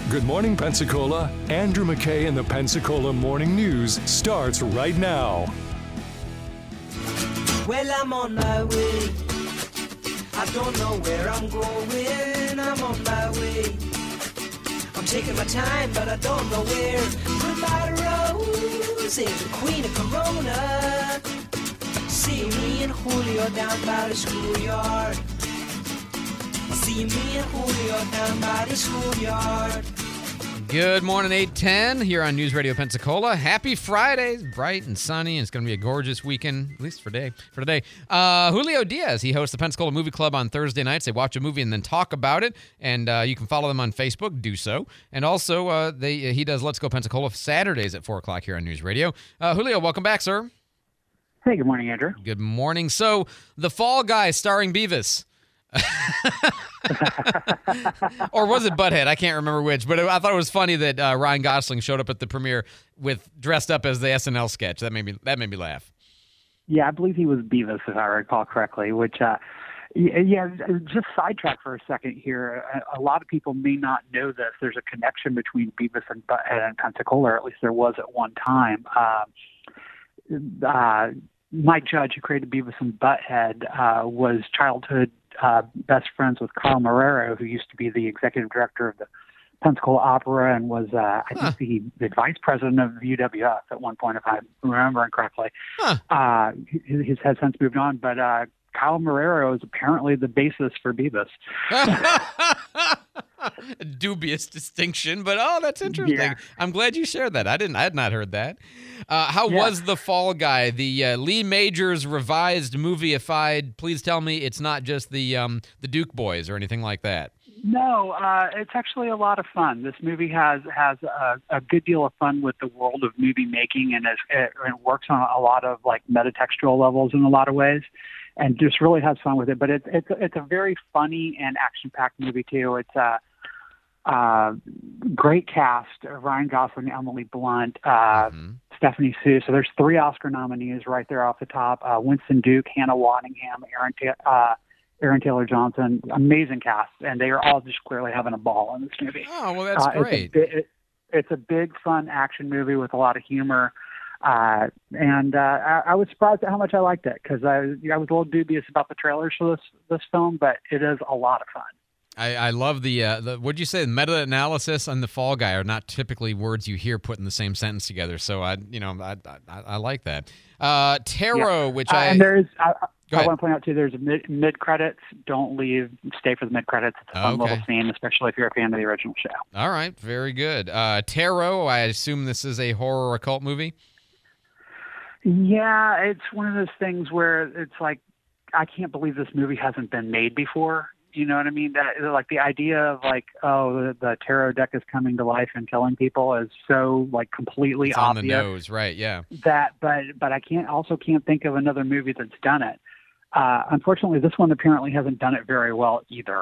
Good morning, Pensacola. Andrew McKay and the Pensacola Morning News starts right now. Well, I'm on my way. I don't know where I'm going. I'm on my way. I'm taking my time, but I don't know where. Goodbye, Rose, the queen of Corona. See me and Julio down by the schoolyard. See me and Julio down by the schoolyard. Good morning, 8:10 here on News Radio Pensacola. Happy Friday. It's bright and sunny, and it's going to be a gorgeous weekend, at least for today. Julio Diaz, he hosts the Pensacola Movie Club on Thursday nights. They watch a movie and then talk about it, and you can follow them on Facebook. Do so. And also, he does Let's Go Pensacola Saturdays at 4 o'clock here on News Radio. Julio, welcome back, sir. Hey, good morning, Andrew. Good morning. So, The Fall Guy starring Beavis. Or was it Butthead? I can't remember which, but I thought it was funny that Ryan Gosling showed up at the premiere dressed up as the SNL sketch. That made me laugh. Yeah, I believe he was Beavis, if I recall correctly, which, just sidetrack for a second here. A lot of people may not know this. There's a connection between Beavis and Butthead and Pensacola, or at least there was at one time. Mike Judge, who created Beavis and Butthead, was childhood best friends with Carl Marrero, who used to be the executive director of the Pensacola Opera and was, I think, the vice president of UWF at one point, if I'm remembering correctly. His has since moved on, but Carl Marrero is apparently the basis for Beavis. Dubious distinction, but that's interesting. Yeah. I'm glad you shared that. I had not heard that. How was The Fall Guy? The Lee Majors revised movie-ified. Please tell me it's not just the Duke Boys or anything like that. No, it's actually a lot of fun. This movie has a good deal of fun with the world of movie making, and it works on a lot of like metatextual levels in a lot of ways, and just really has fun with it. But it's a very funny and action-packed movie too. It's great cast: Ryan Gosling, Emily Blunt, Stephanie Sue. So there's 3 Oscar nominees right there off the top: Winston Duke, Hannah Waddingham, Aaron Taylor Johnson. Amazing cast, and they are all just clearly having a ball in this movie. Oh, well, that's great. It's a big, fun action movie with a lot of humor. And I was surprised at how much I liked it, because I was a little dubious about the trailers for this film, but it is a lot of fun. I love the what'd you say, meta-analysis on The Fall Guy are not typically words you hear put in the same sentence together. So I like that. Tarot, which and there is. I want to point out too, there's mid credits. Don't leave. Stay for the mid credits. It's a fun little scene, especially if you're a fan of the original show. All right, very good. Tarot. I assume this is a horror occult movie. Yeah, it's one of those things where it's like, I can't believe this movie hasn't been made before. You know what I mean? That, like, the idea of like, the tarot deck is coming to life and killing people is so like completely it's obvious. On the nose, right? Yeah. But I can't think of another movie that's done it. Unfortunately, this one apparently hasn't done it very well either.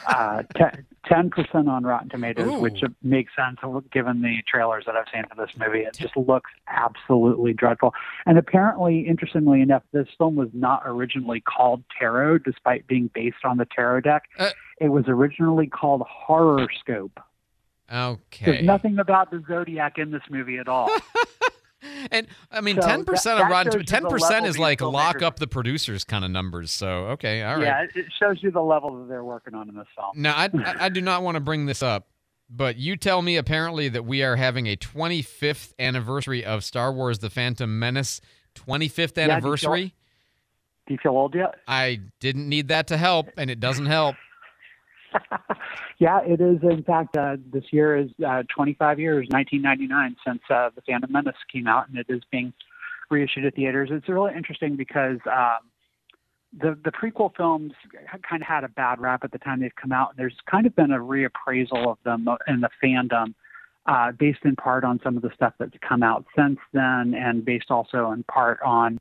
10% on Rotten Tomatoes, Ooh. which makes sense given the trailers that I've seen for this movie. It just looks absolutely dreadful. And apparently, interestingly enough, this film was not originally called Tarot, despite being based on the tarot deck. It was originally called Horrorscope. Okay. There's nothing about the Zodiac in this movie at all. And I mean, So 10% of Rotten. 10% is like lock filmmakers. up the producers kind of numbers. So okay, all right. Yeah, it shows you the level that they're working on in this film. Now, I do not want to bring this up, but you tell me apparently that we are having a 25th anniversary of Star Wars: The Phantom Menace. 25th anniversary. Do you feel old yet? I didn't need that to help, and it doesn't help. Yeah, it is. In fact, this year is 25 years, 1999, since The Phantom Menace came out, and it is being reissued at theaters. It's really interesting because the prequel films kind of had a bad rap at the time they've come out. And there's kind of been a reappraisal of them in the fandom, based in part on some of the stuff that's come out since then, and based also in part on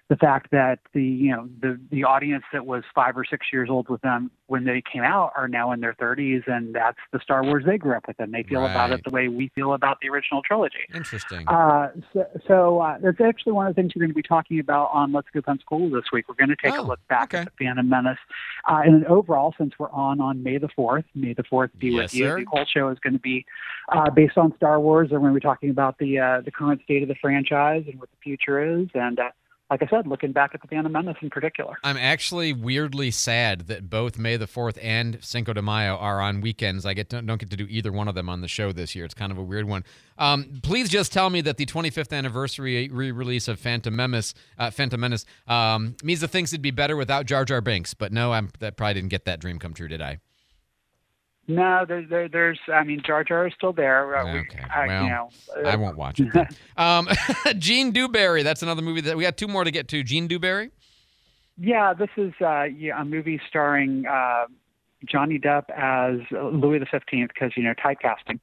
the fact that the audience that was 5 or 6 years old with them when they came out are now in their 30s, and that's the Star Wars they grew up with, and they feel about it the way we feel about the original trilogy. Interesting. So that's actually one of the things we're going to be talking about on Let's Go Pensacola this week. We're going to take a look back at the Phantom Menace. And overall, since we're on May the 4th, May the 4th be with you. The whole show is going to be based on Star Wars, and we're going to be talking about the current state of the franchise and what the future is, and like I said, looking back at the Phantom Menace in particular. I'm actually weirdly sad that both May the 4th and Cinco de Mayo are on weekends. I don't get to do either one of them on the show this year. It's kind of a weird one. Please just tell me that the 25th anniversary re-release of Phantom Menace means that things would be better without Jar Jar Binks. But no, that probably didn't get that dream come true, did I? No, there's. I mean, Jar Jar is still there. Okay. I won't watch it. Gene Dewberry. That's another movie that we got two more to get to. Gene Dewberry. Yeah, this is a movie starring Johnny Depp as Louis XV because typecasting.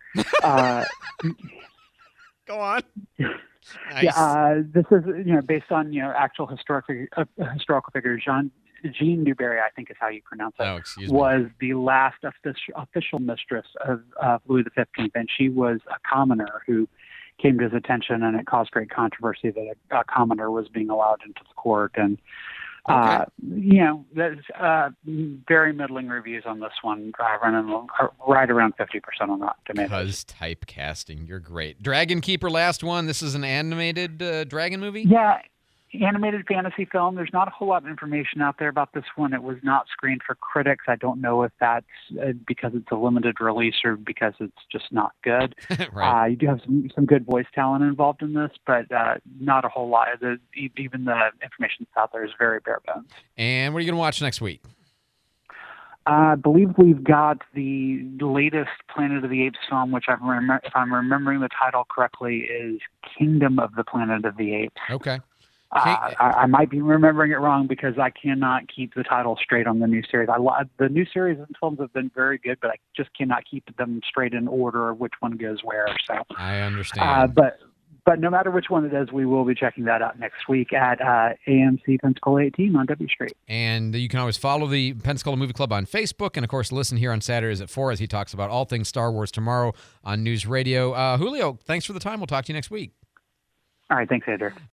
Go on. Nice. Yeah, this is based on actual historical figures. Jean Dewberry, I think is how you pronounce it, was the last official mistress of Louis XV, and she was a commoner who came to his attention, and it caused great controversy that a commoner was being allowed into the court. And there's very middling reviews on this one, running right around 50% on Rotten Tomatoes. Because typecasting, you're great. Dragon Keeper, last one. This is an animated dragon movie? Yeah. Animated fantasy film. There's not a whole lot of information out there about this one. It was not screened for critics. I don't know if that's because it's a limited release or because it's just not good. Right. You do have some good voice talent involved in this, but not a whole lot. Even the information that's out there is very bare bones. And what are you going to watch next week? I believe we've got the latest Planet of the Apes film, which if I'm remembering the title correctly, is Kingdom of the Planet of the Apes. Okay. I might be remembering it wrong because I cannot keep the title straight on the new series. The new series and films have been very good, but I just cannot keep them straight in order of which one goes where. So I understand. But no matter which one it is, we will be checking that out next week at AMC Pensacola 18 on W Street. And you can always follow the Pensacola Movie Club on Facebook, and of course listen here on Saturdays at 4 as he talks about all things Star Wars tomorrow on News Radio. Julio, thanks for the time. We'll talk to you next week. All right. Thanks, Andrew.